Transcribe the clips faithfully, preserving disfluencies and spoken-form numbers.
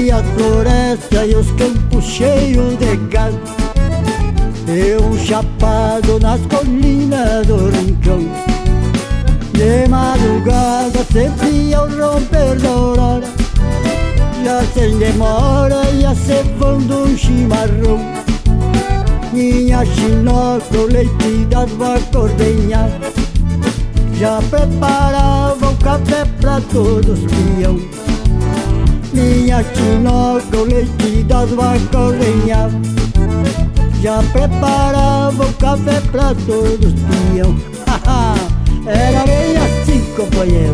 vi a floresta e os campos cheios de gado, e um chapado nas colinas do rincão. De madrugada, sempre ao romper da aurora, já sem demora ia cevando um chimarrão. Minha chinoca, o leite das vacas ordenhadas, já preparava o café pra todos os peão. Minha chinoca, o leite das vacas ordenhadas, já preparava o café pra todos os peão. Era bem assim, companheiro.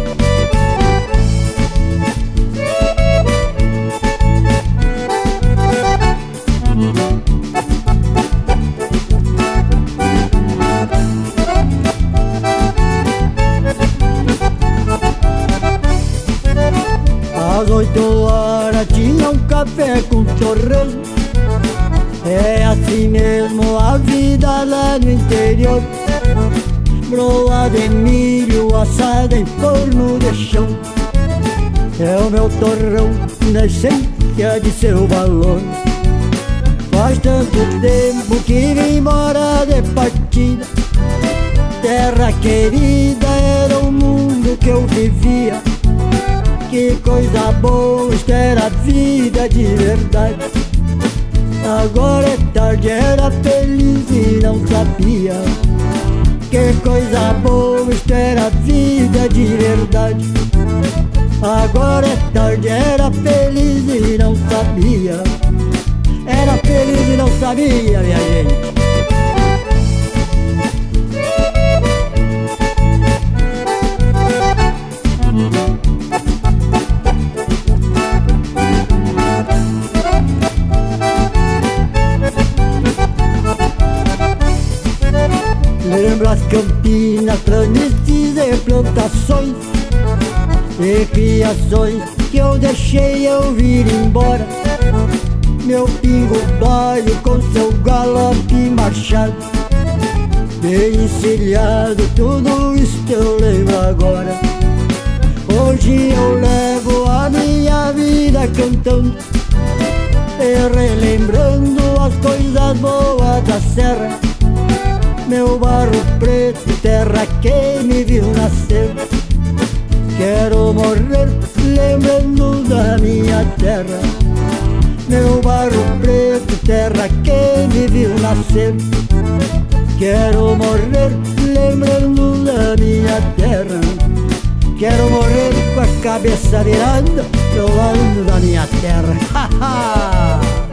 Às oito horas tinha um café com torrão. É assim mesmo a vida lá no interior. Broa de milho assada em forno de chão, é o meu torrão na essência de seu valor. Faz tanto tempo que vim embora de partida, terra querida era o mundo que eu vivia. Que coisa boa, isto era vida de verdade. Agora é tarde, era feliz e não sabia. Que coisa boa, isto era vida de verdade. Agora é tarde, era feliz e não sabia. Era feliz e não sabia, minha gente. Lembro as campinas, planícies e plantações e criações que eu deixei eu vir embora. Meu pingo baio com seu galope marchado, bem encilhado, tudo isso que eu lembro agora. Hoje eu levo a minha vida cantando e relembrando as coisas boas da serra. Meu barro preto, terra que me viu nascer. Quero morrer lembrando da minha terra. Meu barro preto, terra que me viu nascer. Quero morrer lembrando da minha terra. Quero morrer com a cabeça virada, falando da minha terra.